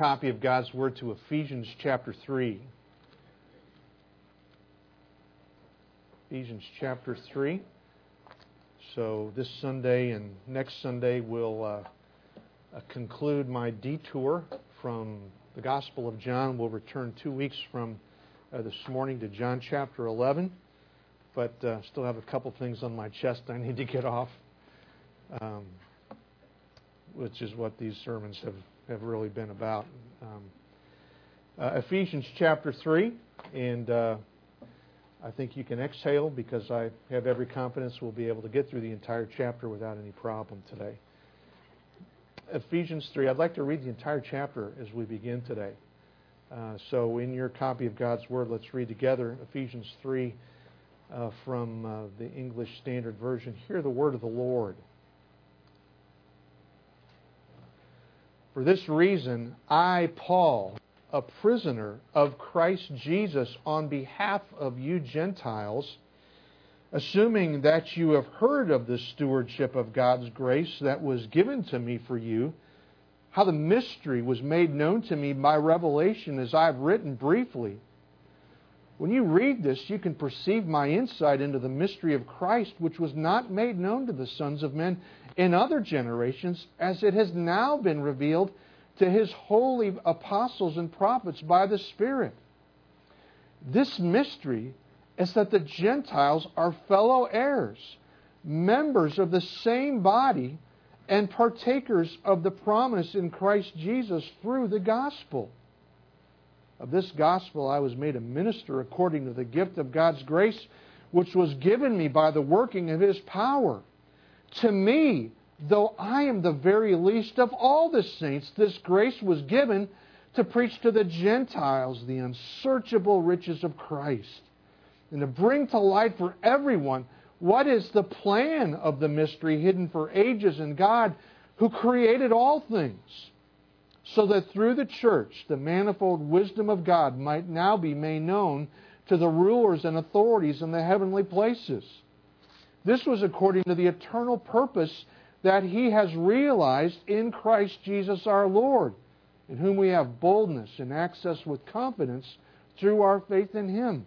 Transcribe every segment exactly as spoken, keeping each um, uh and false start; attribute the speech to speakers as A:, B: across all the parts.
A: Copy of God's Word to Ephesians chapter three. Ephesians chapter three. So this Sunday and next Sunday we'll uh, uh, conclude my detour from the Gospel of John. We'll return two weeks from uh, this morning to John chapter eleven. But uh, still have a couple things on my chest I need to get off, um, which is what these sermons have, have really been about. Um, uh, Ephesians chapter three, and uh, I think you can exhale because I have every confidence we'll be able to get through the entire chapter without any problem today. Ephesians three, I'd like to read the entire chapter as we begin today. Uh, so in your copy of God's Word, let's read together Ephesians three uh, from uh, the English Standard Version. Hear the word of the Lord. For this reason, I, Paul, a prisoner of Christ Jesus, on behalf of you Gentiles, assuming that you have heard of the stewardship of God's grace that was given to me for you, how the mystery was made known to me by revelation, as I have written briefly. When you read this, you can perceive my insight into the mystery of Christ, which was not made known to the sons of men in other generations, as it has now been revealed to His holy apostles and prophets by the Spirit. This mystery is that the Gentiles are fellow heirs, members of the same body, and partakers of the promise in Christ Jesus through the gospel. Of this gospel I was made a minister according to the gift of God's grace, which was given me by the working of His power. To me, though I am the very least of all the saints, this grace was given to preach to the Gentiles the unsearchable riches of Christ, and to bring to light for everyone what is the plan of the mystery hidden for ages in God, who created all things, so that through the church the manifold wisdom of God might now be made known to the rulers and authorities in the heavenly places. This was according to the eternal purpose that He has realized in Christ Jesus our Lord, in whom we have boldness and access with confidence through our faith in Him.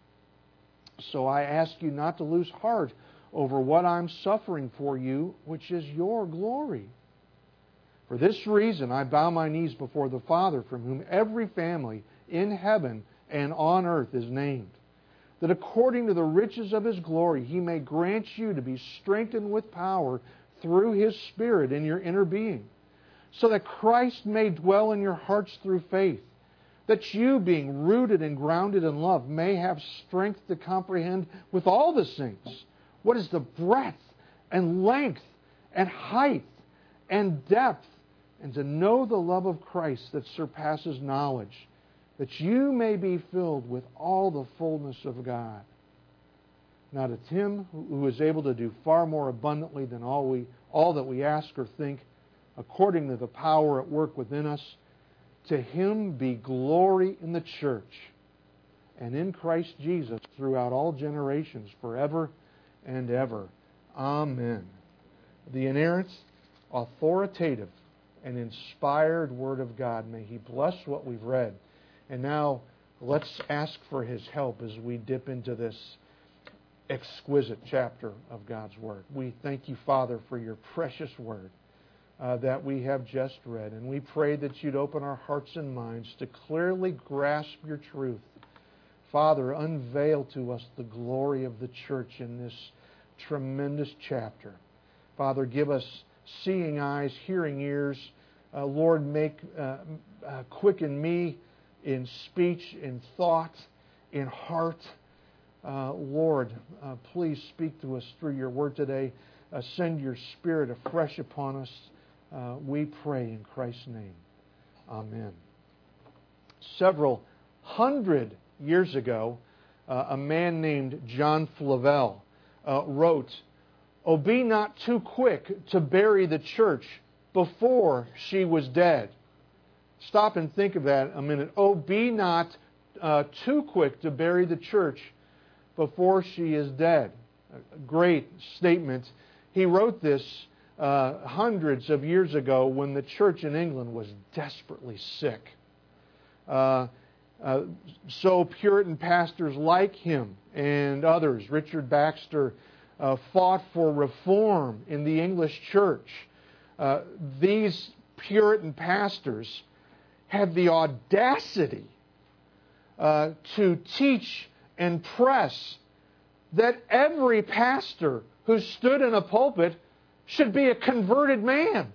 A: So I ask you not to lose heart over what I'm suffering for you, which is your glory. For this reason I bow my knees before the Father, from whom every family in heaven and on earth is named, that according to the riches of His glory He may grant you to be strengthened with power through His Spirit in your inner being, so that Christ may dwell in your hearts through faith, that you, being rooted and grounded in love, may have strength to comprehend with all the saints what is the breadth and length and height and depth, and to know the love of Christ that surpasses knowledge, that you may be filled with all the fullness of God. Now to Him who is able to do far more abundantly than all we all that we ask or think, according to the power at work within us, to Him be glory in the church and in Christ Jesus throughout all generations, forever and ever. Amen. The inerrant, authoritative, and inspired Word of God. May He bless what we've read. And now let's ask for His help as we dip into this exquisite chapter of God's Word. We thank you, Father, for your precious Word uh, that we have just read. And we pray that you'd open our hearts and minds to clearly grasp your truth. Father, unveil to us the glory of the church in this tremendous chapter. Father, give us seeing eyes, hearing ears. Uh, Lord, make uh, uh, quicken me in speech, in thought, in heart. Uh, Lord, uh, please speak to us through your word today. Uh, send your Spirit afresh upon us. Uh, we pray in Christ's name. Amen. Several hundred years ago, uh, a man named John Flavel uh, wrote, "Oh, be not too quick to bury the church before she was dead." Stop and think of that a minute. Oh, be not uh, too quick to bury the church before she is dead. A great statement. He wrote this uh, hundreds of years ago when the church in England was desperately sick. Uh, uh, so Puritan pastors like him and others, Richard Baxter, uh, fought for reform in the English church. Uh, these Puritan pastors had the audacity uh, to teach and press that every pastor who stood in a pulpit should be a converted man.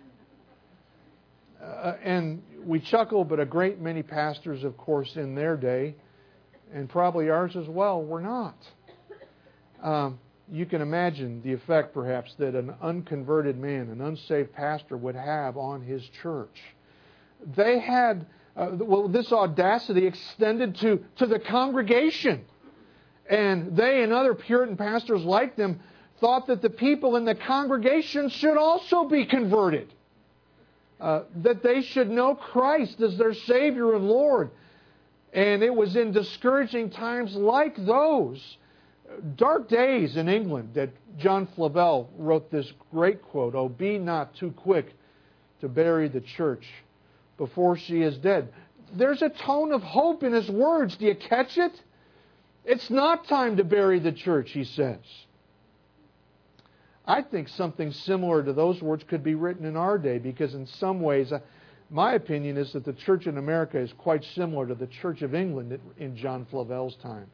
A: Uh, and we chuckle, but a great many pastors, of course, in their day, and probably ours as well, were not. Um, you can imagine the effect, perhaps, that an unconverted man, an unsaved pastor, would have on his church. They had, uh, well, this audacity extended to, to the congregation. And they and other Puritan pastors like them thought that the people in the congregation should also be converted. Uh, that they should know Christ as their Savior and Lord. And it was in discouraging times like those, dark days in England, that John Flavel wrote this great quote, "Oh, be not too quick to bury the church before she is dead." There's a tone of hope in his words. Do you catch it? It's not time to bury the church, he says. I think something similar to those words could be written in our day, because in some ways, my opinion is that the church in America is quite similar to the Church of England in John Flavel's time.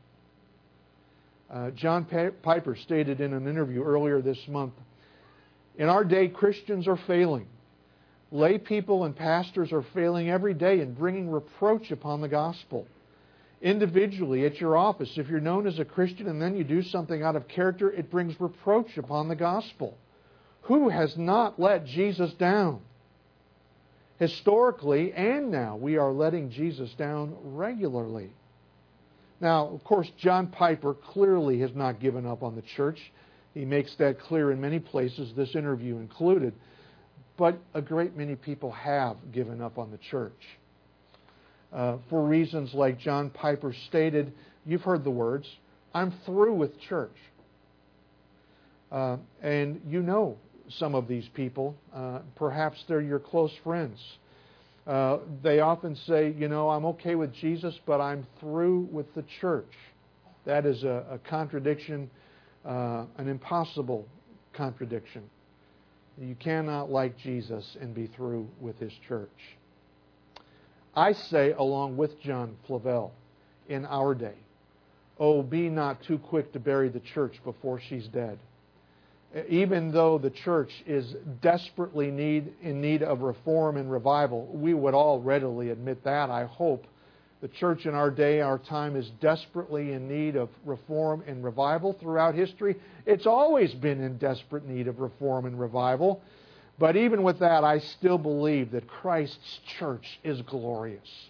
A: Uh, John Piper stated in an interview earlier this month, "In our day, Christians are failing. Lay people and pastors are failing every day in bringing reproach upon the gospel. Individually, at your office, if you're known as a Christian and then you do something out of character, it brings reproach upon the gospel. Who has not let Jesus down? Historically and now, we are letting Jesus down regularly." Now, of course, John Piper clearly has not given up on the church. He makes that clear in many places, this interview included. But a great many people have given up on the church. Uh, for reasons like John Piper stated, you've heard the words, "I'm through with church." Uh, and you know some of these people. Uh, perhaps they're your close friends. Uh, they often say, you know, "I'm okay with Jesus, but I'm through with the church." That is a, a contradiction, uh, an impossible contradiction. You cannot like Jesus and be through with His church. I say, along with John Flavel, in our day, "Oh, be not too quick to bury the church before she's dead." Even though the church is desperately need, in need of reform and revival, we would all readily admit that, I hope. The church in our day, our time, is desperately in need of reform and revival throughout history. It's always been in desperate need of reform and revival. But even with that, I still believe that Christ's church is glorious.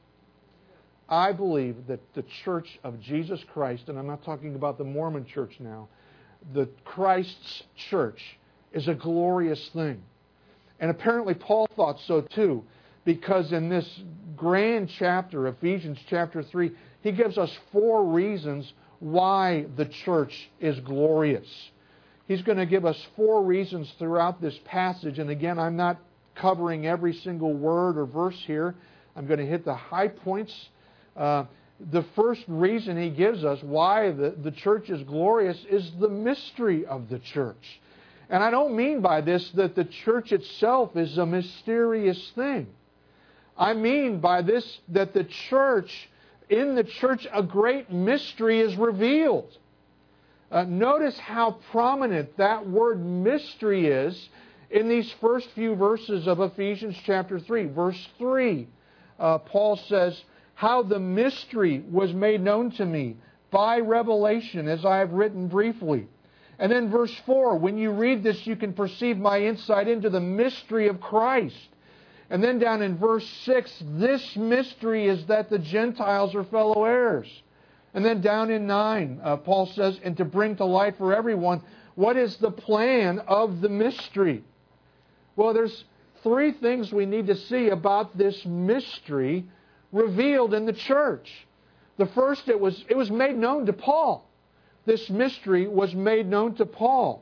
A: I believe that the church of Jesus Christ, and I'm not talking about the Mormon church now, the Christ's church is a glorious thing. And apparently Paul thought so too, because in this grand chapter, Ephesians chapter three, he gives us four reasons why the church is glorious. He's going to give us four reasons throughout this passage. And again, I'm not covering every single word or verse here. I'm going to hit the high points. Uh, the first reason he gives us why the, the church is glorious is the mystery of the church. And I don't mean by this that the church itself is a mysterious thing. I mean by this that the church, in the church, a great mystery is revealed. Uh, notice how prominent that word mystery is in these first few verses of Ephesians chapter three. Verse three, uh, Paul says, "How the mystery was made known to me by revelation, as I have written briefly." And then verse four, when you read this, you can perceive my insight into the mystery of Christ. And then down in verse six, this mystery is that the Gentiles are fellow heirs. And then down in nine, uh, Paul says, "And to bring to light for everyone, what is the plan of the mystery?" Well, there's three things we need to see about this mystery revealed in the church. The first, it was it was made known to Paul. This mystery was made known to Paul.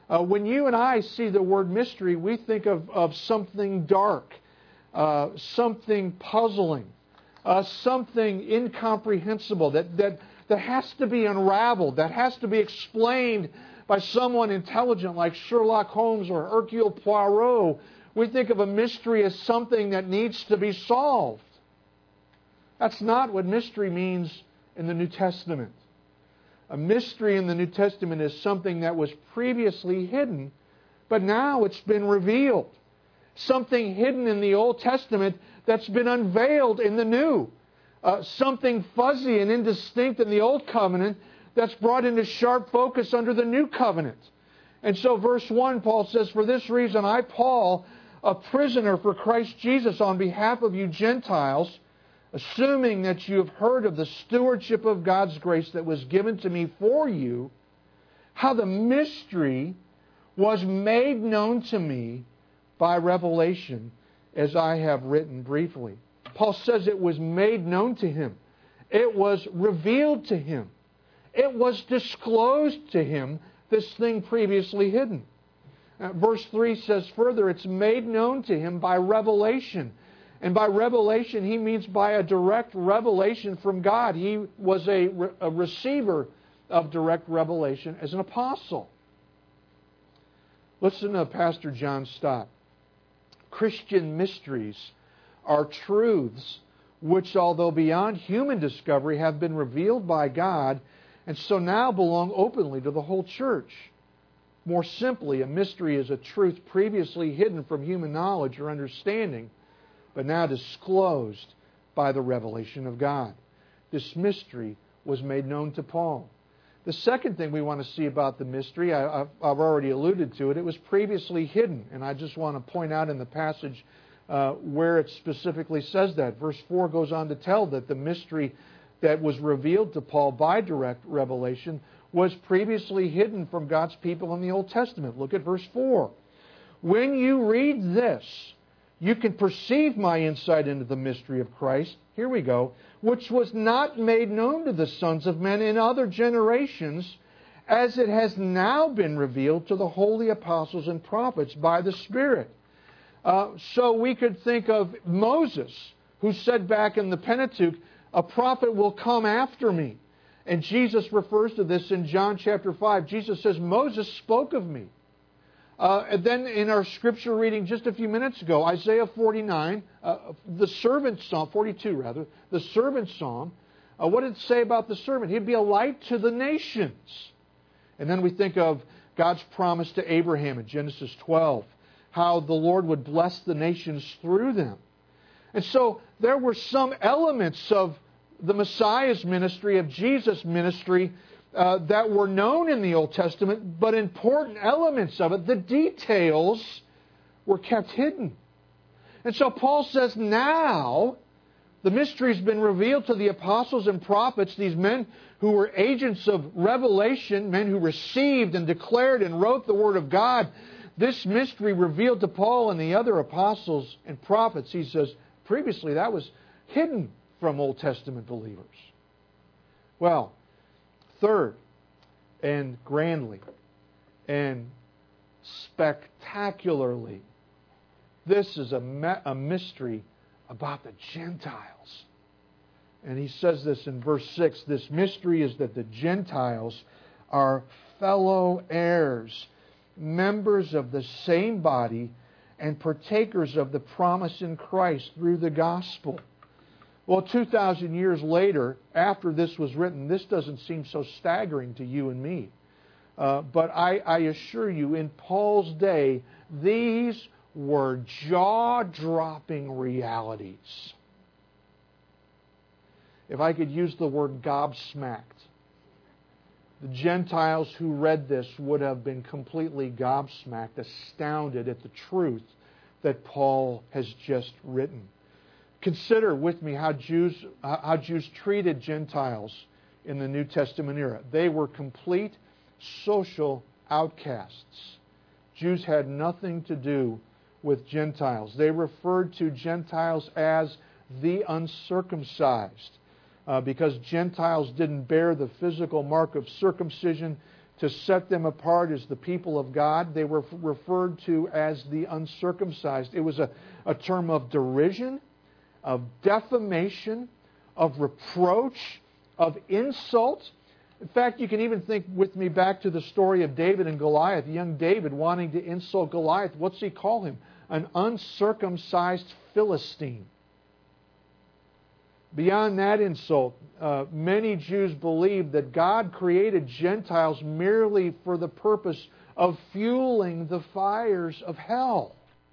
A: Uh, when you and I see the word mystery, we think of, of something dark, uh, something puzzling, uh, something incomprehensible that, that, that has to be unraveled, that has to be explained by someone intelligent like Sherlock Holmes or Hercule Poirot. We think of a mystery as something that needs to be solved. That's not what mystery means in the New Testament. A mystery in the New Testament is something that was previously hidden, but now it's been revealed. Something hidden in the Old Testament that's been unveiled in the New. Uh, something fuzzy and indistinct in the Old Covenant that's brought into sharp focus under the New Covenant. And so verse one, Paul says, "For this reason I, Paul, a prisoner for Christ Jesus on behalf of you Gentiles, assuming that you have heard of the stewardship of God's grace that was given to me for you, how the mystery was made known to me by revelation, as I have written briefly." Paul says it was made known to him. It was revealed to him. It was disclosed to him, this thing previously hidden. Uh, verse three says further, it's made known to him by revelation. And by revelation, he means by a direct revelation from God. He was a, a receiver of direct revelation as an apostle. Listen to Pastor John Stott. Christian mysteries are truths which, although beyond human discovery, have been revealed by God and so now belong openly to the whole church. More simply, a mystery is a truth previously hidden from human knowledge or understanding, but now disclosed by the revelation of God. This mystery was made known to Paul. The second thing we want to see about the mystery, I, I've, I've already alluded to it, it was previously hidden. And I just want to point out in the passage uh, where it specifically says that. Verse four goes on to tell that the mystery that was revealed to Paul by direct revelation was previously hidden from God's people in the Old Testament. Look at verse four. "When you read this, you can perceive my insight into the mystery of Christ," here we go, "which was not made known to the sons of men in other generations, as it has now been revealed to the holy apostles and prophets by the Spirit." Uh, so we could think of Moses, who said back in the Pentateuch, "A prophet will come after me." And Jesus refers to this in John chapter five. Jesus says, "Moses spoke of me." Uh, and then in our scripture reading just a few minutes ago, Isaiah forty-nine, uh, the servant psalm, forty-two rather, the servant psalm, uh, what did it say about the servant? He'd be a light to the nations. And then we think of God's promise to Abraham in Genesis twelve, how the Lord would bless the nations through them. And so there were some elements of the Messiah's ministry, of Jesus' ministry, uh, that were known in the Old Testament, but important elements of it, the details, were kept hidden. And so Paul says now the mystery's been revealed to the apostles and prophets, these men who were agents of revelation, men who received and declared and wrote the Word of God. This mystery revealed to Paul and the other apostles and prophets, he says, previously that was hidden from Old Testament believers. Well, third, and grandly, and spectacularly, this is a, me- a mystery about the Gentiles. And he says this in verse six, this mystery is that the Gentiles are fellow heirs, members of the same body, and partakers of the promise in Christ through the gospel. Well, two thousand years later, after this was written, this doesn't seem so staggering to you and me. Uh, but I, I assure you, in Paul's day, these were jaw-dropping realities. If I could use the word gobsmacked, the Gentiles who read this would have been completely gobsmacked, astounded at the truth that Paul has just written. Consider with me how Jews, how Jews treated Gentiles in the New Testament era. They were complete social outcasts. Jews had nothing to do with Gentiles. They referred to Gentiles as the uncircumcised uh, because Gentiles didn't bear the physical mark of circumcision to set them apart as the people of God. They were referred to as the uncircumcised. It was a, a term of derision, of defamation, of reproach, of insult. In fact, you can even think with me back to the story of David and Goliath. Young David wanting to insult Goliath. What's he call him? An uncircumcised Philistine. Beyond that insult, uh, many Jews believed that God created Gentiles merely for the purpose of fueling the fires of hell.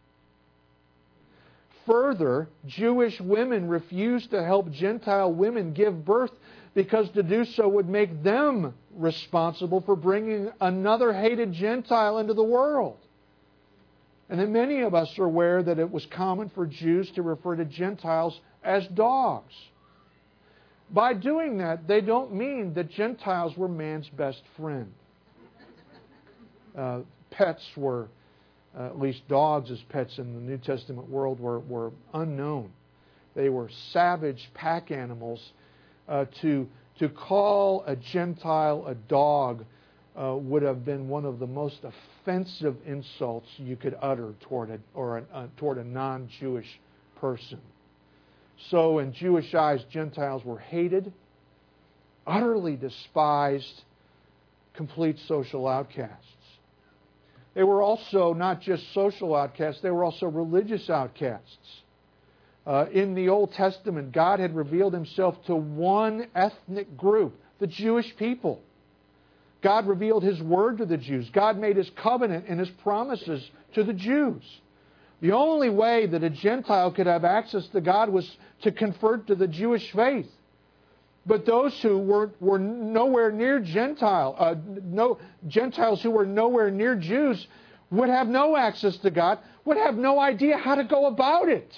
A: Further, Jewish women refused to help Gentile women give birth because to do so would make them responsible for bringing another hated Gentile into the world. And then many of us are aware that it was common for Jews to refer to Gentiles as dogs. By doing that, they don't mean that Gentiles were man's best friend. Uh, pets were, uh, at least dogs as pets in the New Testament world, were, were unknown. They were savage pack animals. Uh, to, to call a Gentile a dog uh, would have been one of the most offensive insults you could utter toward a, or a, uh, toward a non-Jewish person. So in Jewish eyes, Gentiles were hated, utterly despised, complete social outcasts. They were also not just social outcasts, they were also religious outcasts. Uh, in the Old Testament, God had revealed Himself to one ethnic group, the Jewish people. God revealed His Word to the Jews. God made His covenant and His promises to the Jews. The only way that a Gentile could have access to God was to convert to the Jewish faith. But those who were, were nowhere near Gentile, uh, no Gentiles who were nowhere near Jews would have no access to God, would have no idea how to go about it.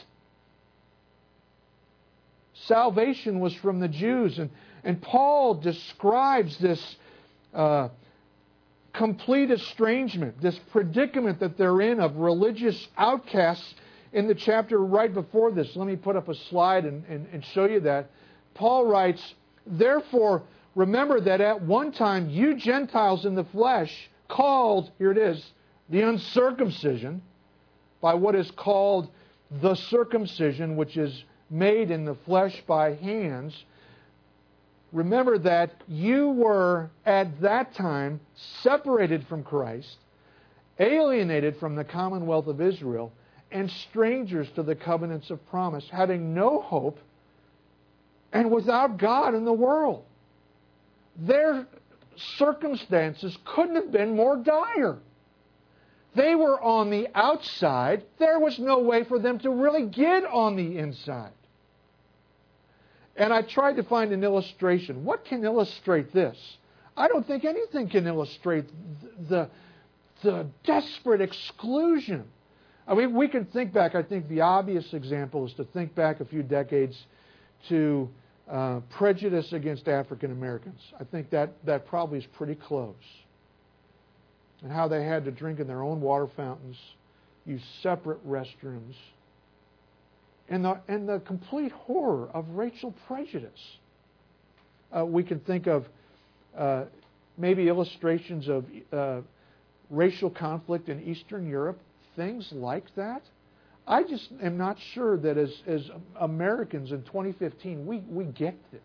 A: Salvation was from the Jews. And, and Paul describes this uh, complete estrangement, this predicament that they're in of religious outcasts in the chapter right before this. Let me put up a slide and, and, and show you that. Paul writes, "Therefore, remember that at one time you Gentiles in the flesh, called," here it is, "the uncircumcision," by what is called the circumcision, which is made in the flesh by hands. Remember that you were at that time separated from Christ, alienated from the commonwealth of Israel, and strangers to the covenants of promise, having no hope and without God in the world. Their circumstances couldn't have been more dire. They were on the outside. There was no way for them to really get on the inside. And I tried to find an illustration. What can illustrate this? I don't think anything can illustrate the, the desperate exclusion. I mean, we can think back. I think the obvious example is to think back a few decades to uh, prejudice against African Americans. I think that, that probably is pretty close. And how they had to drink in their own water fountains, use separate restrooms, and the, and the complete horror of racial prejudice. Uh, we can think of uh, maybe illustrations of uh, racial conflict in Eastern Europe, things like that. I just am not sure that as, as Americans in twenty fifteen, we, we get this.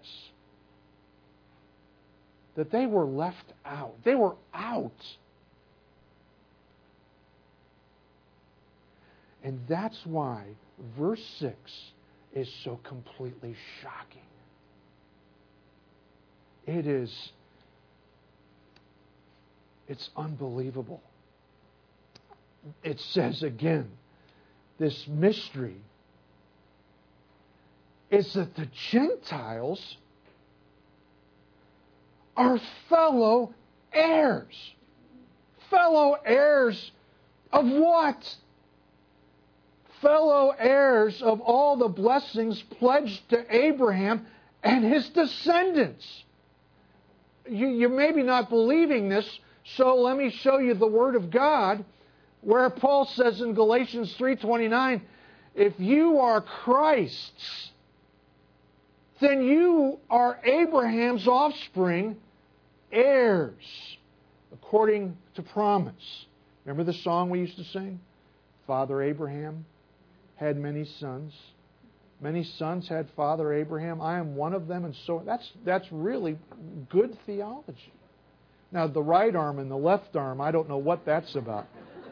A: That they were left out. They were out. And that's why verse six is so completely shocking. It is, it's unbelievable. It says again, this mystery is that the Gentiles are fellow heirs. Fellow heirs of what? Fellow heirs of all the blessings pledged to Abraham and his descendants. You, you're maybe not believing this, so let me show you the Word of God, where Paul says in Galatians three twenty-nine, if you are Christ's, then you are Abraham's offspring, heirs according to promise. Remember the song we used to sing? Father Abraham had many sons. Many sons had Father Abraham. I am one of them, and so that's that's really good theology. Now, the right arm and the left arm, I don't know what that's about.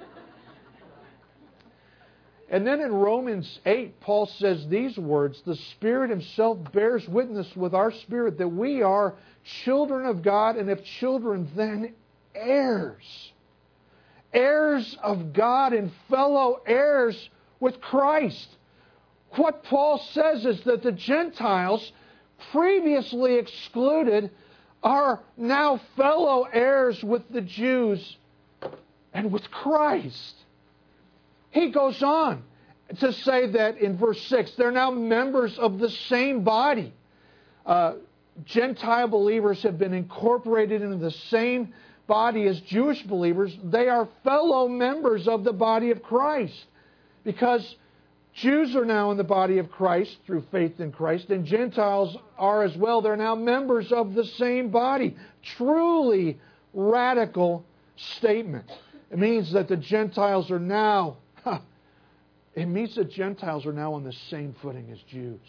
A: And then in Romans eight, Paul says these words, the Spirit Himself bears witness with our spirit that we are children of God, and if children, then heirs. Heirs of God and fellow heirs with Christ. What Paul says is that the Gentiles, previously excluded, are now fellow heirs with the Jews and with Christ. He goes on to say that in verse six, they're now members of the same body. Uh, Gentile believers have been incorporated into the same body as Jewish believers. They are fellow members of the body of Christ, because Jews are now in the body of Christ through faith in Christ, and Gentiles are as well. They're now members of the same body. Truly radical statement. It means that the Gentiles are now, it means that Gentiles are now on the same footing as Jews.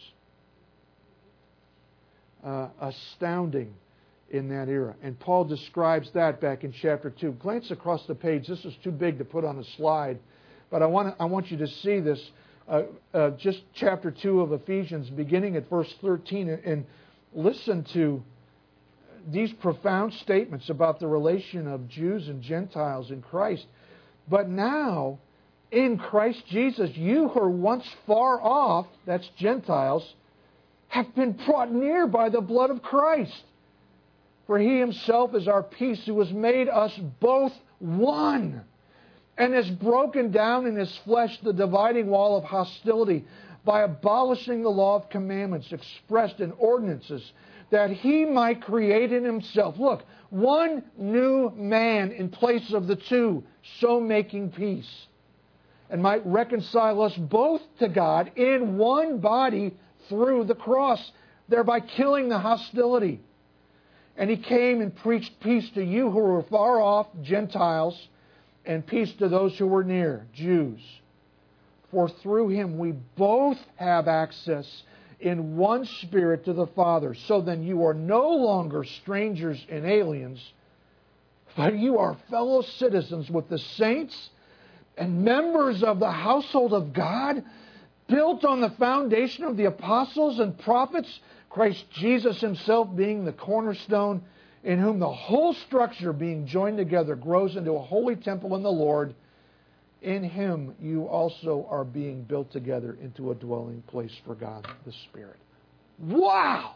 A: Uh, astounding in that era. And Paul describes that back in chapter two. Glance across the page. This is too big to put on a slide, but I want I want you to see this. Uh, uh, just chapter two of Ephesians, beginning at verse thirteen, and, and listen to these profound statements about the relation of Jews and Gentiles in Christ. But now, in Christ Jesus, you who were once far off, that's Gentiles, have been brought near by the blood of Christ. For He Himself is our peace, who has made us both one, and has broken down in His flesh the dividing wall of hostility by abolishing the law of commandments expressed in ordinances, that He might create in Himself, look, one new man in place of the two, so making peace, and might reconcile us both to God in one body through the cross, thereby killing the hostility. And He came and preached peace to you who were far off, Gentiles, and peace to those who were near, Jews. For through Him we both have access in one Spirit to the Father. So then you are no longer strangers and aliens, but you are fellow citizens with the saints and members of the household of God, built on the foundation of the apostles and prophets, Christ Jesus Himself being the cornerstone, in whom the whole structure being joined together grows into a holy temple in the Lord. In Him you also are being built together into a dwelling place for God the Spirit. Wow!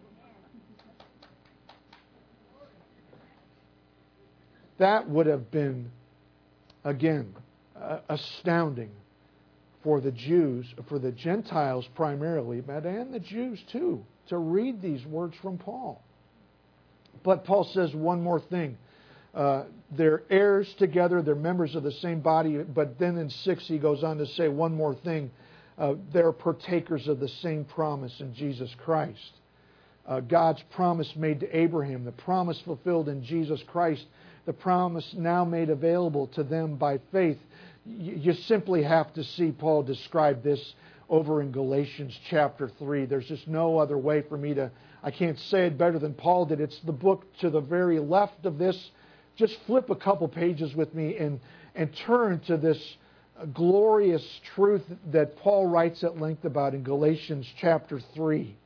A: That would have been, again, uh, astounding for the Jews, for the Gentiles primarily, but and the Jews too, to read these words from Paul. But Paul says one more thing. Uh, they're heirs together, they're members of the same body, but then in six he goes on to say one more thing. Uh, they're partakers of the same promise in Jesus Christ. Uh, God's promise made to Abraham, the promise fulfilled in Jesus Christ, the promise now made available to them by faith. You, you simply have to see Paul describe this over in Galatians chapter three. There's just no other way for me to, I can't say it better than Paul did. It's the book to the very left of this. Just flip a couple pages with me and, and turn to this glorious truth that Paul writes at length about in Galatians chapter three.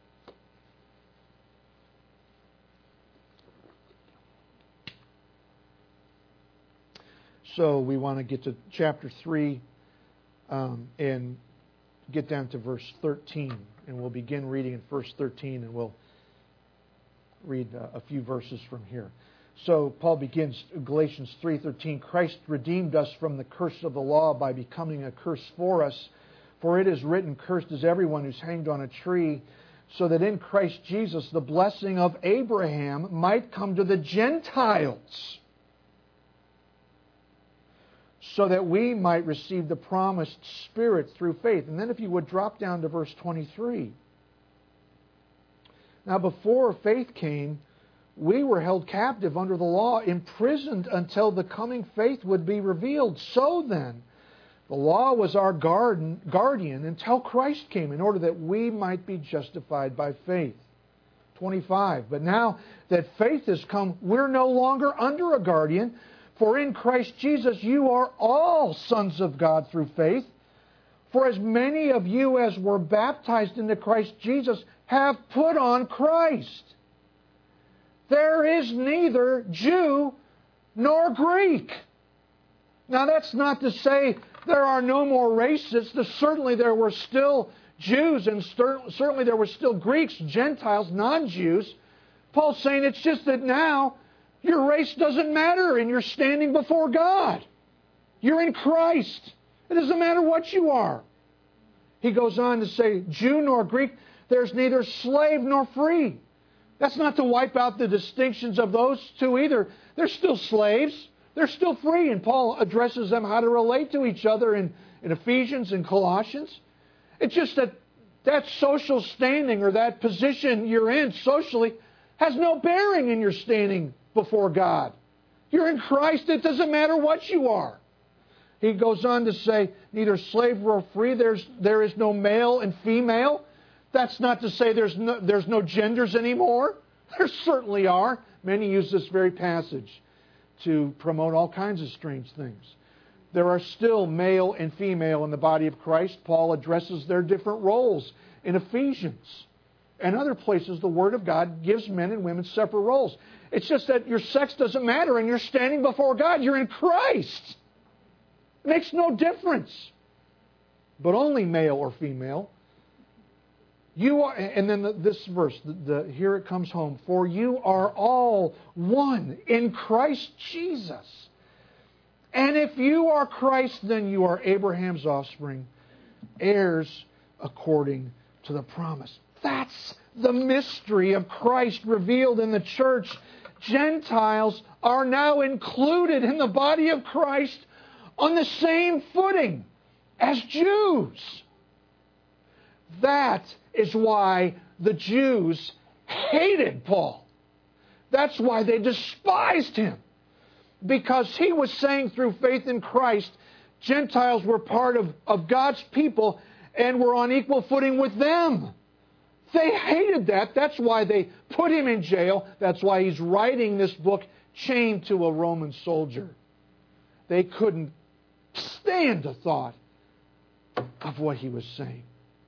A: So we want to get to chapter three um, and get down to verse thirteen. And we'll begin reading in verse thirteen, and we'll read uh, a few verses from here. So Paul begins Galatians three thirteen. Christ redeemed us from the curse of the law by becoming a curse for us. For it is written, cursed is everyone who's hanged on a tree, so that in Christ Jesus the blessing of Abraham might come to the Gentiles, so that we might receive the promised Spirit through faith. And then if you would drop down to verse twenty-three. Now before faith came, we were held captive under the law, imprisoned until the coming faith would be revealed. So then, the law was our garden, guardian until Christ came, in order that we might be justified by faith. twenty-five. But now that faith has come, we're no longer under a guardian. For in Christ Jesus you are all sons of God through faith. For as many of you as were baptized into Christ Jesus have put on Christ. There is neither Jew nor Greek. Now that's not to say there are no more races. Certainly there were still Jews, and certainly there were still Greeks, Gentiles, non-Jews. Paul's saying it's just that now your race doesn't matter and you're standing before God. You're in Christ. It doesn't matter what you are. He goes on to say, Jew nor Greek, there's neither slave nor free. That's not to wipe out the distinctions of those two either. They're still slaves. They're still free. And Paul addresses them how to relate to each other in, in Ephesians and Colossians. It's just that that social standing or that position you're in socially has no bearing in your standing before God. You're in Christ. It doesn't matter what you are. He goes on to say, neither slave nor free, there's, there is no male and female. That's not to say there's no, there's no genders anymore. There certainly are. Many use this very passage to promote all kinds of strange things. There are still male and female in the body of Christ. Paul addresses their different roles in Ephesians. And other places, the Word of God gives men and women separate roles. It's just that your sex doesn't matter and you're standing before God. You're in Christ. It makes no difference. But only male or female. You are, and then the, this verse, the, the, here it comes home. For you are all one in Christ Jesus. And if you are Christ, then you are Abraham's offspring, heirs according to the promise. That's the mystery of Christ revealed in the church. Gentiles are now included in the body of Christ on the same footing as Jews. That is why the Jews hated Paul. That's why they despised him. Because he was saying through faith in Christ, Gentiles were part of, of God's people and were on equal footing with them. They hated that. That's why they put him in jail. That's why he's writing this book chained to a Roman soldier. They couldn't stand the thought of what he was saying.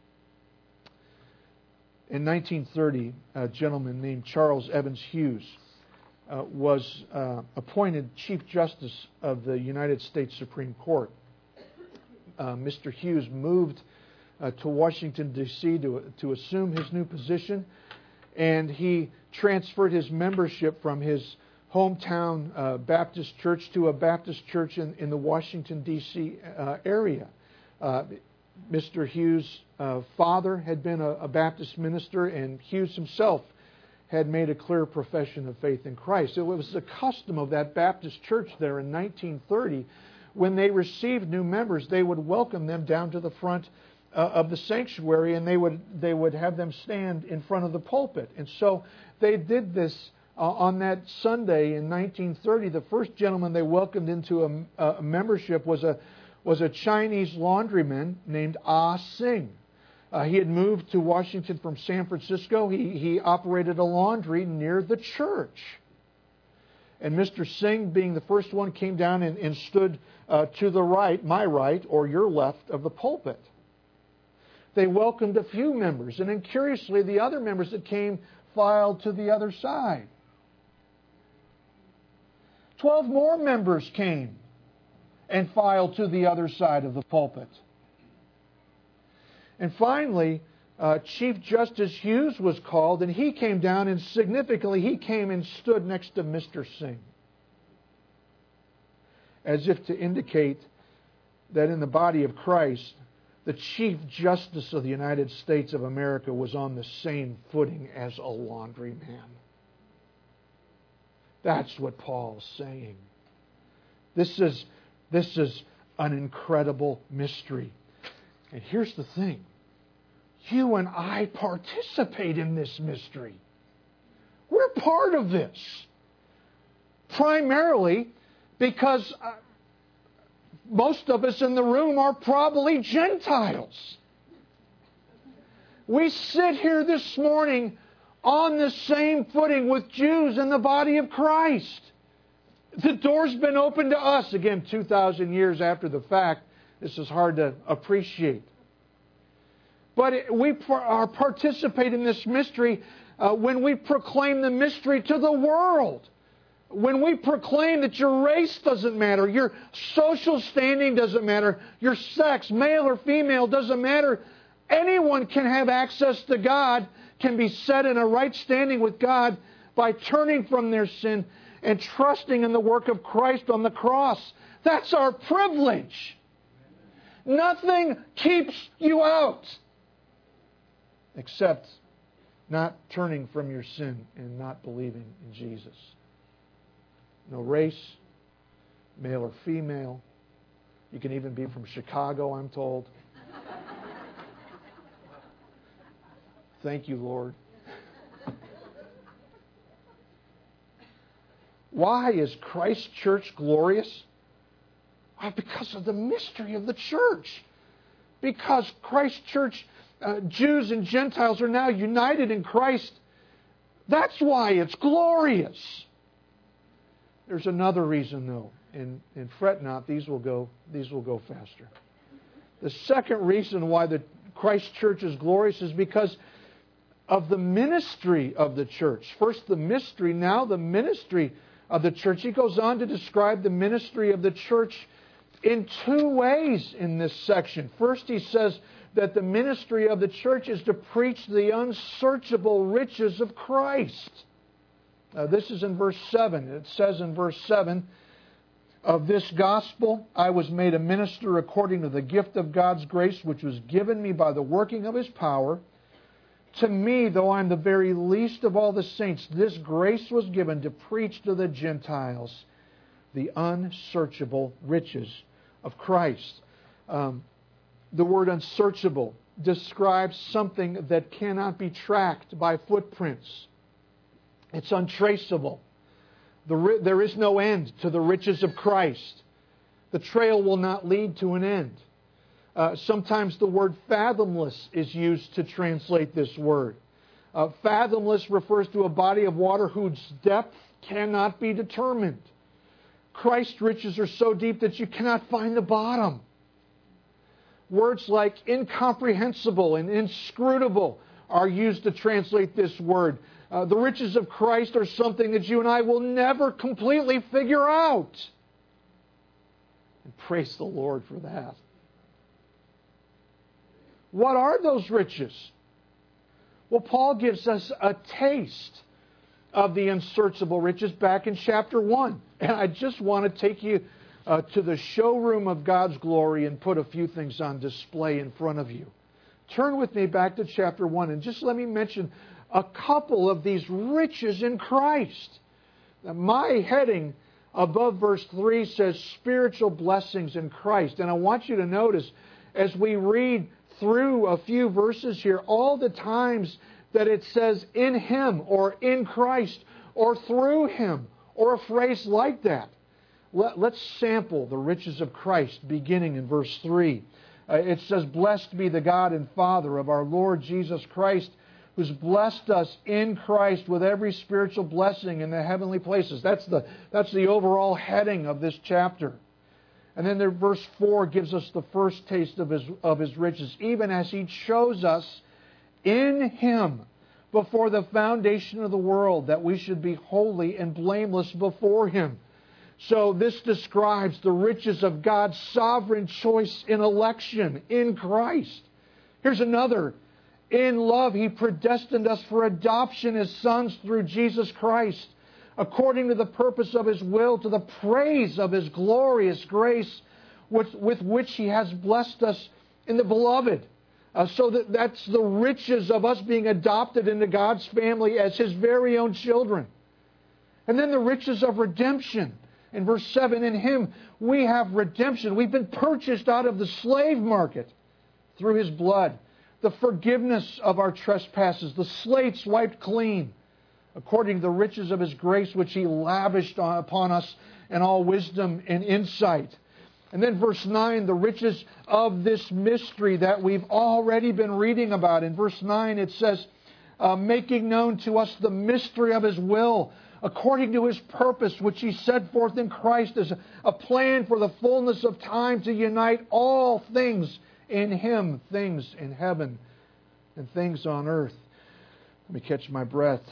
A: In nineteen thirty, a gentleman named Charles Evans Hughes uh, was uh, appointed Chief Justice of the United States Supreme Court. Uh, Mister Hughes moved uh, to Washington, D C to, to assume his new position, and he transferred his membership from his hometown uh, Baptist church to a Baptist church in, in the Washington, D C uh, area. Uh, Mister Hughes' uh, father had been a, a Baptist minister, and Hughes himself had made a clear profession of faith in Christ. It was the custom of that Baptist church there in nineteen thirty. When they received new members, they would welcome them down to the front uh, of the sanctuary, and they would they would have them stand in front of the pulpit. And so they did this uh, on that Sunday in nineteen thirty. The first gentleman they welcomed into a, a membership was a was a Chinese laundryman named Ah Sing. Uh, he had moved to Washington from San Francisco. He, he operated a laundry near the church. And Mister Singh, being the first one, came down and, and stood uh, to the right, my right, or your left of the pulpit. They welcomed a few members, and then curiously, the other members that came filed to the other side. Twelve more members came and filed to the other side of the pulpit. And finally, uh, Chief Justice Hughes was called, and he came down, and significantly, he came and stood next to Mister Singh, as if to indicate that in the body of Christ, the Chief Justice of the United States of America was on the same footing as a laundryman. That's what Paul's saying. This is, this is an incredible mystery. And here's the thing. You and I participate in this mystery. We're we're part of this. Primarily because uh, most of us in the room are probably Gentiles. We sit here this morning on the same footing with Jews in the body of Christ. The door's been opened to us. Again, two thousand years after the fact, this is hard to appreciate. But it, we are participate in this mystery uh, when we proclaim the mystery to the world. When we proclaim that your race doesn't matter, your social standing doesn't matter, your sex, male or female, doesn't matter. Anyone can have access to God, can be set in a right standing with God by turning from their sin and trusting in the work of Christ on the cross. That's our privilege. Nothing keeps you out except not turning from your sin and not believing in Jesus. No race, male or female. You can even be from Chicago, I'm told. Thank you, Lord. Why is Christ's church glorious? Why, because of the mystery of the church. Because Christ's church, uh, Jews and Gentiles are now united in Christ. That's why it's glorious. There's another reason, though, and, and fret not, these will go, these will go faster. The second reason why the Christ church is glorious is because of the ministry of the church. First the mystery, now the ministry of the church. He goes on to describe the ministry of the church in two ways in this section. First, he says that the ministry of the church is to preach the unsearchable riches of Christ. Uh, this is in verse seven. It says in verse seven, "Of this gospel I was made a minister according to the gift of God's grace, which was given me by the working of His power. To me, though I'm the very least of all the saints, this grace was given to preach to the Gentiles the unsearchable riches of Christ." Um, the word unsearchable describes something that cannot be tracked by footprints. It's untraceable. The, there is no end to the riches of Christ. The trail will not lead to an end. Uh, sometimes the word fathomless is used to translate this word. Uh, fathomless refers to a body of water whose depth cannot be determined. Christ's riches are so deep that you cannot find the bottom. Words like incomprehensible and inscrutable are used to translate this word. Uh, the riches of Christ are something that you and I will never completely figure out. And praise the Lord for that. What are those riches? Well, Paul gives us a taste of the unsearchable riches back in chapter one. And I just want to take you uh, to the showroom of God's glory and put a few things on display in front of you. Turn with me back to chapter one and just let me mention a couple of these riches in Christ. Now, my heading above verse three says spiritual blessings in Christ. And I want you to notice as we read through a few verses here, all the times that it says in Him or in Christ or through Him or a phrase like that. Let, let's sample the riches of Christ beginning in verse three. Uh, it says, "Blessed be the God and Father of our Lord Jesus Christ, who's blessed us in Christ with every spiritual blessing in the heavenly places." That's the, that's the overall heading of this chapter. And then there, verse four gives us the first taste of his, of his riches. "Even as He chose us in Him before the foundation of the world, that we should be holy and blameless before Him." So this describes the riches of God's sovereign choice in election in Christ. Here's another. "In love He predestined us for adoption as sons through Jesus Christ, according to the purpose of His will, to the praise of His glorious grace, with, with which He has blessed us in the Beloved." Uh, so that, that's the riches of us being adopted into God's family as His very own children. And then the riches of redemption. In verse seven, "In Him we have redemption." We've been purchased out of the slave market through His blood. The forgiveness of our trespasses, the slates wiped clean. according to the riches of His grace, which He lavished upon us in all wisdom and insight. And then verse nine, the riches of this mystery that we've already been reading about. In verse nine it says, uh, making known to us the mystery of His will, according to His purpose, which He set forth in Christ as a plan for the fullness of time to unite all things in Him, things in heaven and things on earth. Let me catch my breath.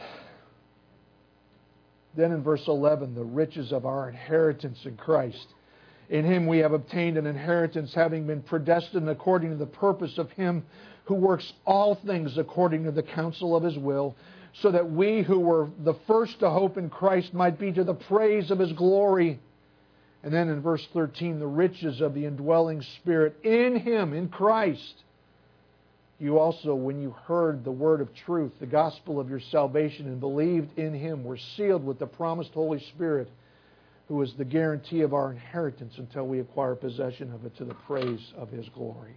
A: Then in verse eleven, the riches of our inheritance in Christ. In Him we have obtained an inheritance, having been predestined according to the purpose of Him who works all things according to the counsel of His will, so that we who were the first to hope in Christ might be to the praise of His glory. And then in verse thirteen, the riches of the indwelling Spirit in Him, in Christ. You also, when you heard the word of truth, the gospel of your salvation, and believed in Him, were sealed with the promised Holy Spirit, who is the guarantee of our inheritance until we acquire possession of it to the praise of His glory.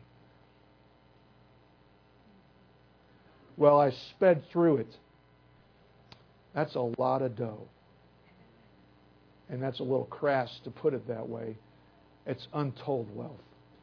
A: Well, I sped through it. That's a lot of dough. And that's a little crass to put it that way. It's untold wealth.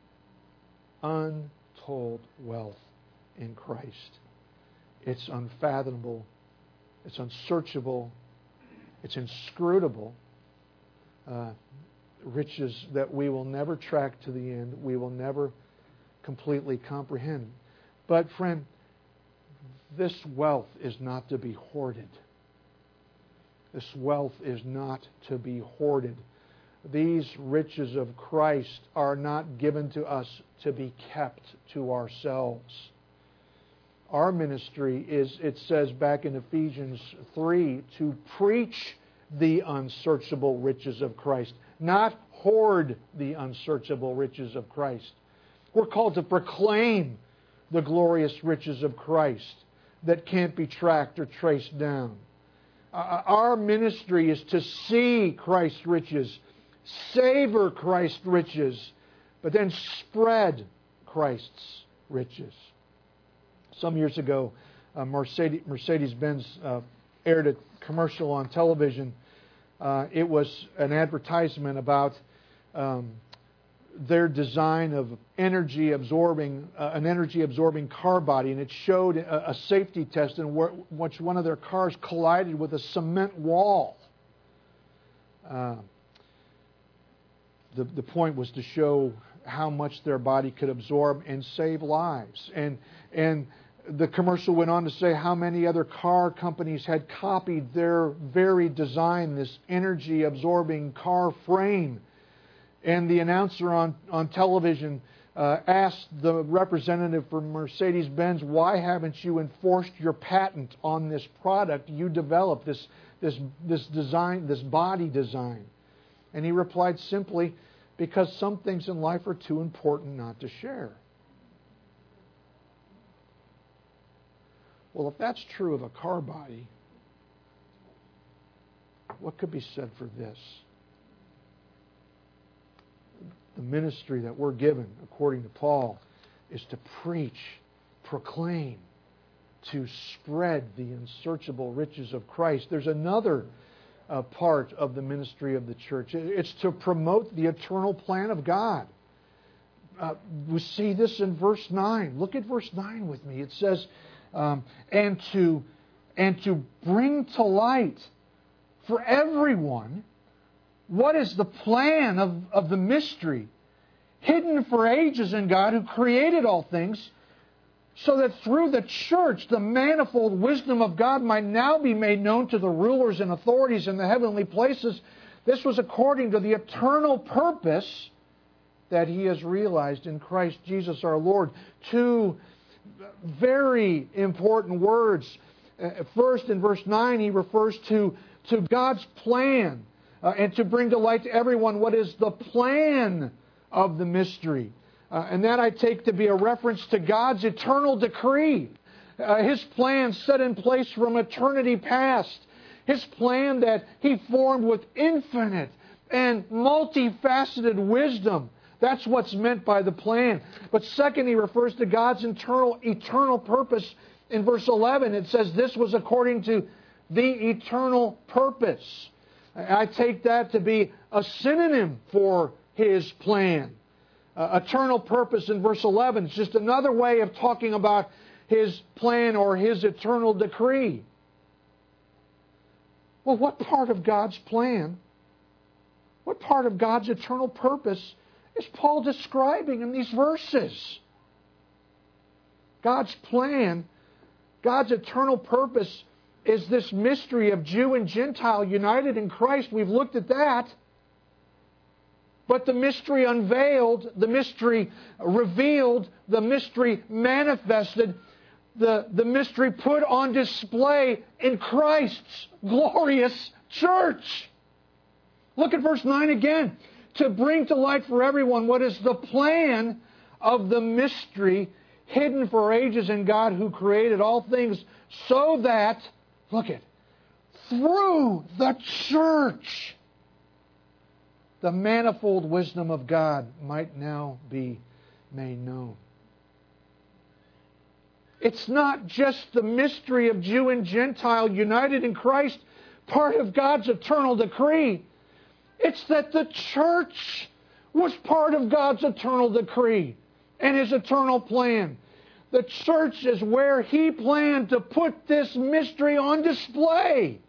A: Untold wealth in Christ. It's unfathomable. It's unsearchable. It's inscrutable. Uh, riches that we will never track to the end. We will never completely comprehend. But friend, this wealth is not to be hoarded. This wealth is not to be hoarded. These riches of Christ are not given to us to be kept to ourselves. Our ministry is, it says back in Ephesians three, to preach the unsearchable riches of Christ, not hoard the unsearchable riches of Christ. We're called to proclaim the glorious riches of Christ that can't be tracked or traced down. Uh, our ministry is to see Christ's riches, savor Christ's riches, but then spread Christ's riches. Some years ago, uh, Mercedes, Mercedes-Benz uh, aired a commercial on television. Uh, it was an advertisement about um, their design of energy absorbing uh, an energy absorbing car body, and it showed a, a safety test in where, which one of their cars collided with a cement wall. Uh, the the point was to show how much their body could absorb and save lives, and and. The commercial went on to say how many other car companies had copied their very design, this energy-absorbing car frame. And the announcer on, on television uh, asked the representative for Mercedes-Benz, why haven't you enforced your patent on this product you developed, this, this, this design, this body design? And he replied simply, because some things in life are too important not to share. Well, if that's true of a car body, what could be said for this? The ministry that we're given, according to Paul, is to preach, proclaim, to spread the unsearchable riches of Christ. There's another uh, part of the ministry of the church. It's to promote the eternal plan of God. Uh, we see this in verse nine. Look at verse nine with me. It says, Um, and to and to bring to light for everyone what is the plan of, of the mystery hidden for ages in God who created all things, so that through the church the manifold wisdom of God might now be made known to the rulers and authorities in the heavenly places. This was according to the eternal purpose that He has realized in Christ Jesus our Lord. Two very important words. First, in verse nine, he refers to, to God's plan uh, and to bring to light to everyone what is the plan of the mystery. Uh, and that I take to be a reference to God's eternal decree. Uh, His plan set in place from eternity past. His plan that He formed with infinite and multifaceted wisdom. That's what's meant by the plan. But second, he refers to God's internal, eternal purpose. In verse eleven, it says this was according to the eternal purpose. I take that to be a synonym for His plan. Uh, eternal purpose in verse eleven is just another way of talking about His plan or His eternal decree. Well, what part of God's plan, what part of God's eternal purpose is Paul describing in these verses? God's plan, God's eternal purpose is this mystery of Jew and Gentile united in Christ. We've looked at that. But the mystery unveiled, the mystery revealed, the mystery manifested, the, the mystery put on display in Christ's glorious church. Look at verse nine again. To bring to light for everyone what is the plan of the mystery hidden for ages in God who created all things, so that, look at, through the church, the manifold wisdom of God might now be made known. It's not just the mystery of Jew and Gentile united in Christ, part of God's eternal decree. It's that the church was part of God's eternal decree and His eternal plan. The church is where He planned to put this mystery on display.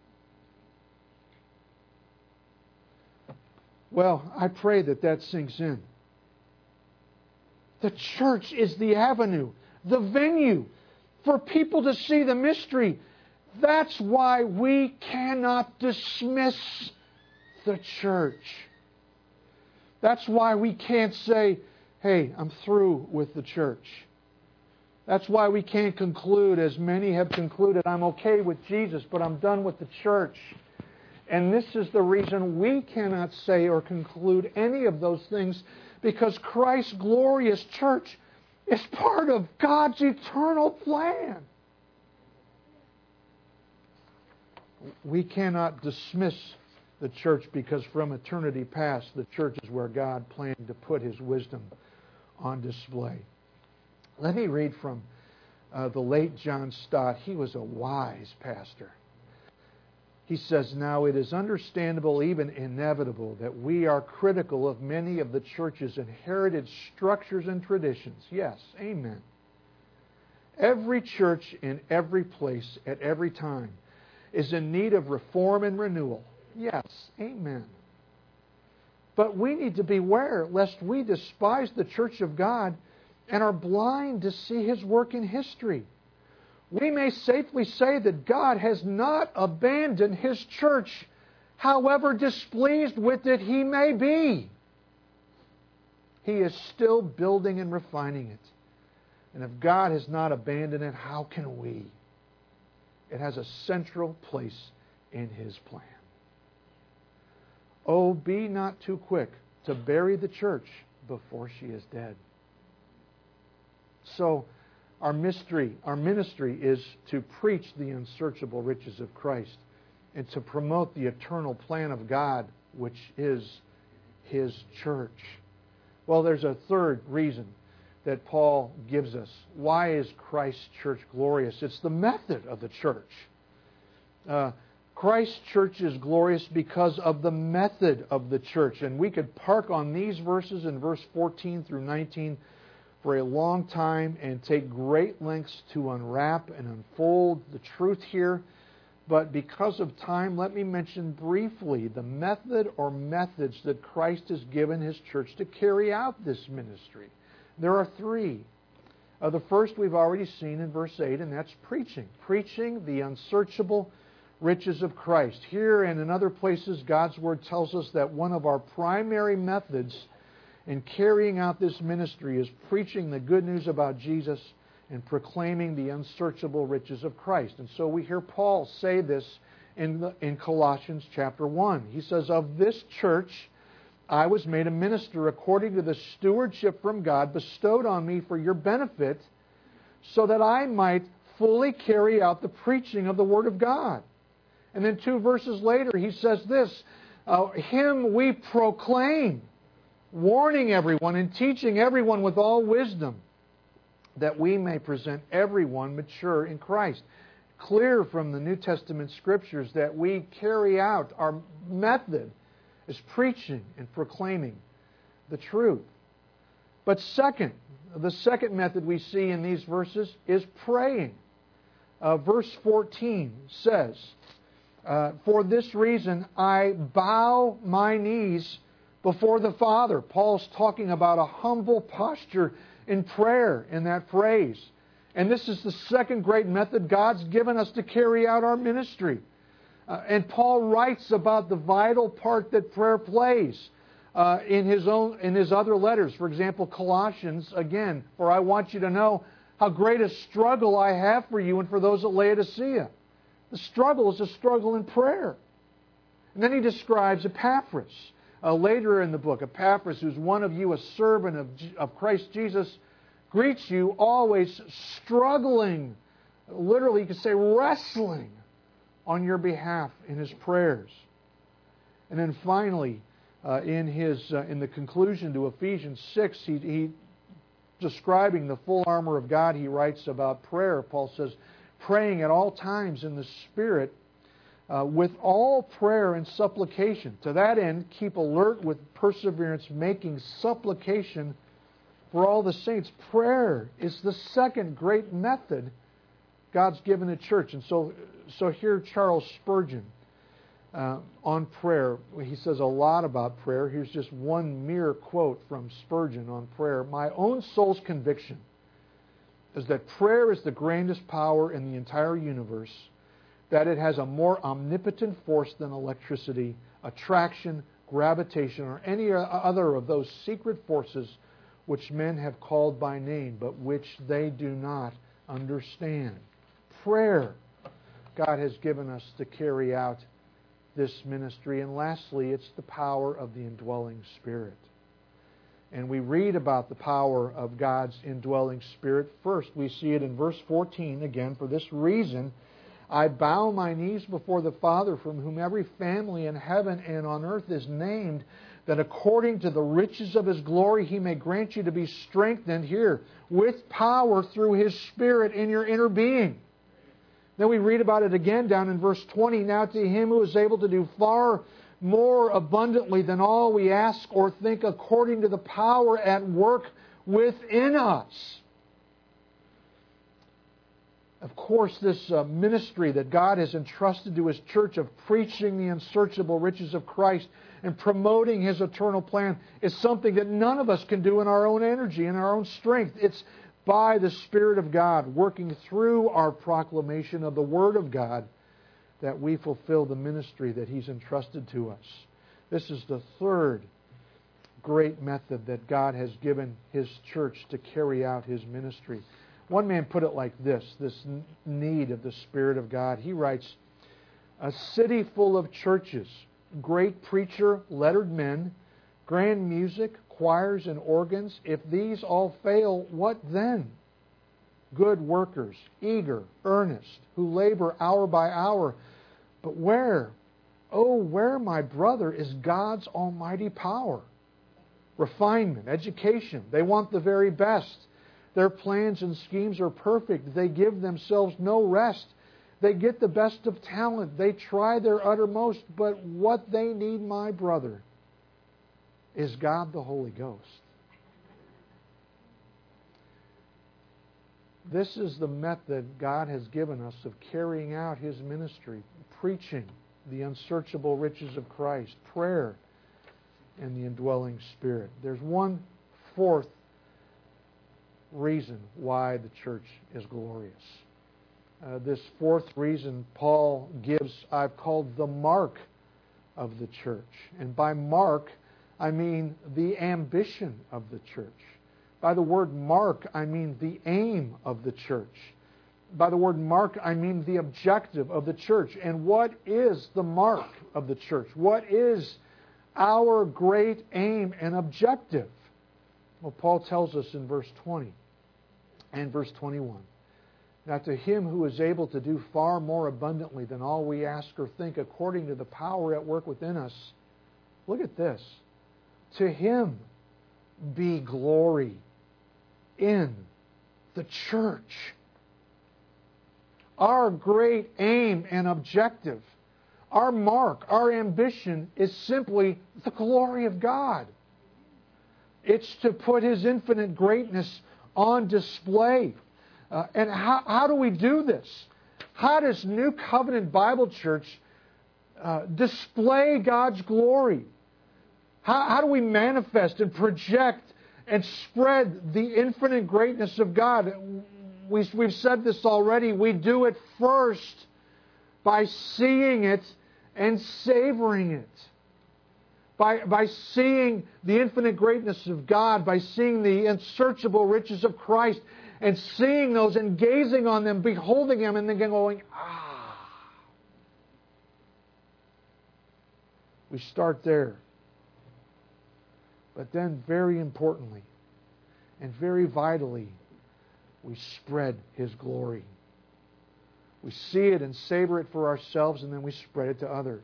A: Well, I pray that that sinks in. The church is the avenue, the venue for people to see the mystery. That's why we cannot dismiss the church. That's why we can't say, hey, I'm through with the church. That's why we can't conclude, as many have concluded, I'm okay with Jesus, but I'm done with the church. And this is the reason we cannot say or conclude any of those things, because Christ's glorious church is part of God's eternal plan. We cannot dismiss the church because from eternity past, the church is where God planned to put His wisdom on display. Let me read from uh, the late John Stott. He was a wise pastor. He says, now it is understandable, even inevitable, that we are critical of many of the church's inherited structures and traditions. Yes, amen. Every church in every place at every time is in need of reform and renewal. Yes, amen. But we need to beware lest we despise the church of God and are blind to see His work in history. We may safely say that God has not abandoned His church, however displeased with it He may be. He is still building and refining it. And if God has not abandoned it, how can we? It has a central place in His plan. Oh, be not too quick to bury the church before she is dead. So, our mystery, our ministry is to preach the unsearchable riches of Christ and to promote the eternal plan of God, which is His church. Well, there's a third reason that Paul gives us. Why is Christ's church glorious? It's the method of the church. Uh, Christ's church is glorious because of the method of the church. And we could park on these verses in verse fourteen through nineteen for a long time and take great lengths to unwrap and unfold the truth here. But because of time, let me mention briefly the method or methods that Christ has given His church to carry out this ministry. There are three. Uh, the first we've already seen in verse eight, and that's preaching. Preaching the unsearchable riches of Christ. Here and in other places, God's Word tells us that one of our primary methods in carrying out this ministry is preaching the good news about Jesus and proclaiming the unsearchable riches of Christ. And so we hear Paul say this in, the, in Colossians chapter one. He says, of this church I was made a minister according to the stewardship from God bestowed on me for your benefit, so that I might fully carry out the preaching of the Word of God. And then two verses later he says this, uh, Him we proclaim, warning everyone and teaching everyone with all wisdom, that we may present everyone mature in Christ. clear from the New Testament Scriptures that we carry out. Our method is preaching and proclaiming the truth. But second, the second method we see in these verses is praying. Uh, verse fourteen says, uh, For this reason I bow my knees before the Father. Paul's talking about a humble posture in prayer in that phrase. And this is the second great method God's given us to carry out our ministry. Uh, and Paul writes about the vital part that prayer plays uh, in his own in his other letters. For example, Colossians, again, for I want you to know how great a struggle I have for you and for those at Laodicea. The struggle is a struggle in prayer. And then he describes Epaphras. Uh, later in the book, Epaphras, who's one of you, a servant of, of Christ Jesus, greets you always struggling, literally you could say wrestling on your behalf in his prayers. And then finally, uh, in his uh, in the conclusion to Ephesians six, he, he describing the full armor of God, he writes about prayer. Paul says, praying at all times in the Spirit, Uh, with all prayer and supplication. To that end, keep alert with perseverance, making supplication for all the saints. Prayer is the second great method God's given the church. And so, so here Charles Spurgeon uh, on prayer, he says a lot about prayer. Here's just one mere quote from Spurgeon on prayer. My own soul's conviction is that prayer is the greatest power in the entire universe, that it has a more omnipotent force than electricity, attraction, gravitation, or any other of those secret forces which men have called by name, but which they do not understand. Prayer, God has given us to carry out this ministry. And lastly, it's the power of the indwelling Spirit. And we read about the power of God's indwelling Spirit. First, we see it in verse fourteen, again, for this reason, I bow my knees before the Father, from whom every family in heaven and on earth is named, that according to the riches of His glory He may grant you to be strengthened here with power through His Spirit in your inner being. Then we read about it again down in verse twenty. Now to Him who is able to do far more abundantly than all we ask or think, according to the power at work within us. Of course, this uh, ministry that God has entrusted to His church of preaching the unsearchable riches of Christ and promoting His eternal plan is something that none of us can do in our own energy, in our own strength. It's by the Spirit of God working through our proclamation of the Word of God that we fulfill the ministry that He's entrusted to us. This is the third great method that God has given His church to carry out His ministry. One man put it like this, this need of the Spirit of God. He writes, a city full of churches, great preacher, lettered men, grand music, choirs, and organs. If these all fail, what then? Good workers, eager, earnest, who labor hour by hour. But where, oh, where, my brother, is God's almighty power? Refinement, education, they want the very best. Their plans and schemes are perfect. They give themselves no rest. They get the best of talent. They try their uttermost. But what they need, my brother, is God the Holy Ghost. This is the method God has given us of carrying out His ministry, preaching the unsearchable riches of Christ, prayer, and the indwelling Spirit. There's one fourth reason why the church is glorious. Uh, this fourth reason Paul gives, I've called the mark of the church. And by mark, I mean the ambition of the church. By the word mark, I mean the aim of the church. By the word mark, I mean the objective of the church. And what is the mark of the church? What is our great aim and objective? Well, Paul tells us in verse twenty and verse twenty-one. Now to Him who is able to do far more abundantly than all we ask or think, according to the power at work within us. Look at this. To Him be glory in the church Our great aim and objective, our mark, our ambition is simply the glory of God. It's to put His infinite greatness on display. Uh, and how, how do we do this? How does New Covenant Bible Church uh, display God's glory? How, how do we manifest and project and spread the infinite greatness of God? We, we've said this already. We do it first by seeing it and savoring it. By, by seeing the infinite greatness of God, by seeing the unsearchable riches of Christ, and seeing those and gazing on them, beholding them, and then going, ah. We start there. But then, very importantly, and very vitally, we spread His glory. We see it and savor it for ourselves, and then we spread it to others.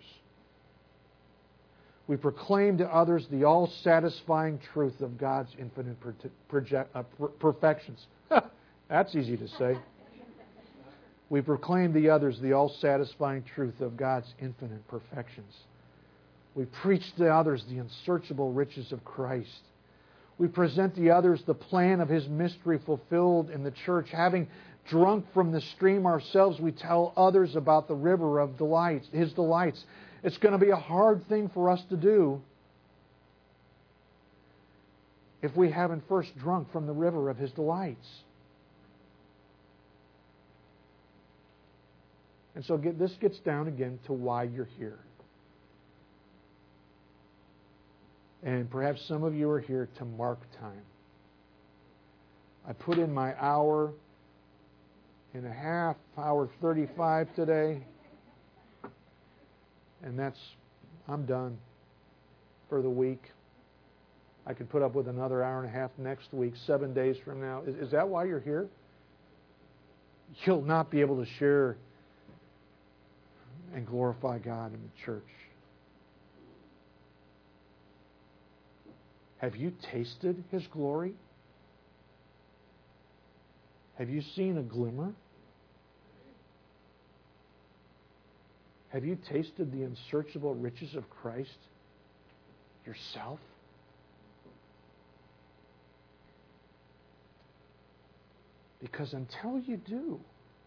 A: We proclaim to others the all-satisfying truth of God's infinite project, uh, perfections. That's easy to say. We proclaim to others the all-satisfying truth of God's infinite perfections. We preach to others the unsearchable riches of Christ. We present to others the plan of His mystery fulfilled in the church. Having drunk from the stream ourselves, we tell others about the river of delights, His delights. It's going to be a hard thing for us to do if we haven't first drunk from the river of His delights. And so get, this gets down again to why you're here. And perhaps some of you are here to mark time. I put in my hour and a half, hour thirty-five today. And that's, I'm done for the week. I could put up with another hour and a half next week, seven days from now. Is, is that why you're here? You'll not be able to share and glorify God in the church. Have you tasted His glory? Have you seen a glimmer? Have you tasted the unsearchable riches of Christ yourself? Because until you do,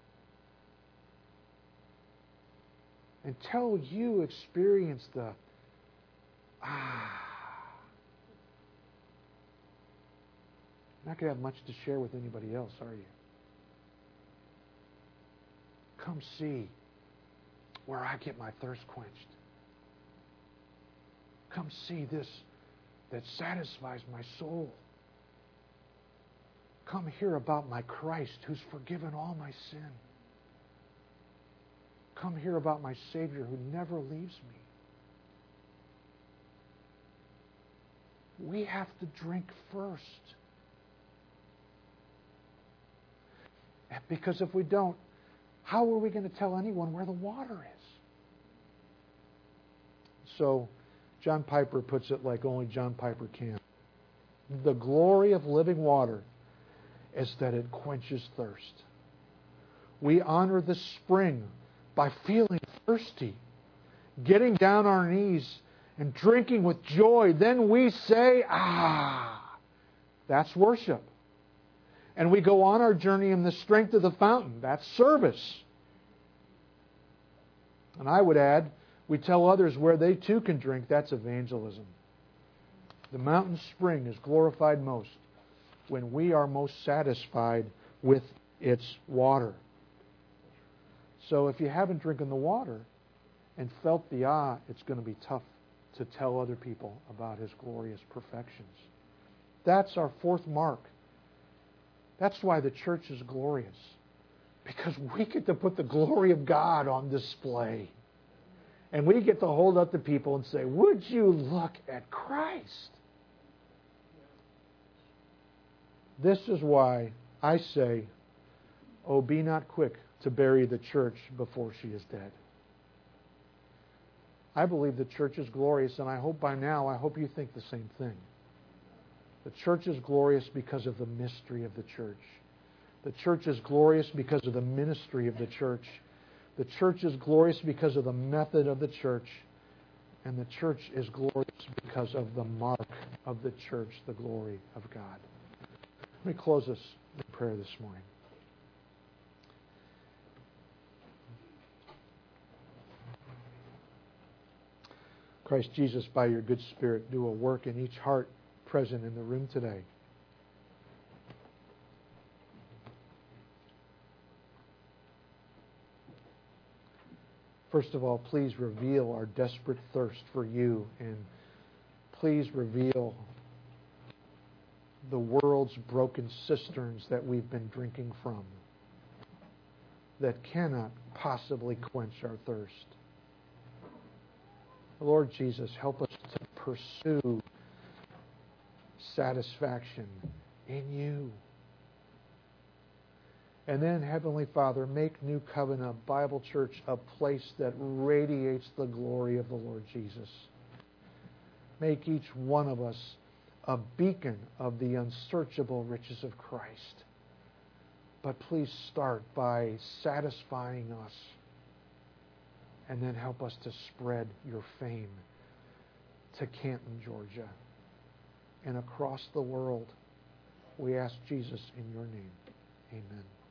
A: until you experience the, ah, you're not going to have much to share with anybody else, are you? Come see where I get my thirst quenched. Come see this that satisfies my soul. Come hear about my Christ who's forgiven all my sin. Come hear about my Savior who never leaves me. We have to drink first. Because if we don't, how are we going to tell anyone where the water is? So, John Piper puts it like only John Piper can. The glory of living water is that it quenches thirst. We honor the spring by feeling thirsty, getting down our knees and drinking with joy. Then we say, ah, that's worship. And we go on our journey in the strength of the fountain. That's service. And I would add, we tell others where they too can drink. That's evangelism. The mountain spring is glorified most when we are most satisfied with its water. So if you haven't drinking the water and felt the ah, it's going to be tough to tell other people about His glorious perfections. That's our fourth mark. That's why the church is glorious. Because we get to put the glory of God on display. And we get to hold up to people and say, would you look at Christ? This is why I say, oh, be not quick to bury the church before she is dead. I believe the church is glorious, and I hope by now, I hope you think the same thing. The church is glorious because of the mystery of the church. The church is glorious because of the ministry of the church. The church is glorious because of the method of the church. And the church is glorious because of the mark of the church, the glory of God. Let me close this in prayer this morning. Christ Jesus, by your good Spirit, do a work in each heart present in the room today. First of all, please reveal our desperate thirst for you, and please reveal the world's broken cisterns that we've been drinking from that cannot possibly quench our thirst. Lord Jesus, help us to pursue satisfaction in you. And then, Heavenly Father, make New Covenant Bible Church a place that radiates the glory of the Lord Jesus. Make each one of us a beacon of the unsearchable riches of Christ. But please start by satisfying us, and then help us to spread your fame to Canton, Georgia, and across the world. We ask Jesus in your name. Amen.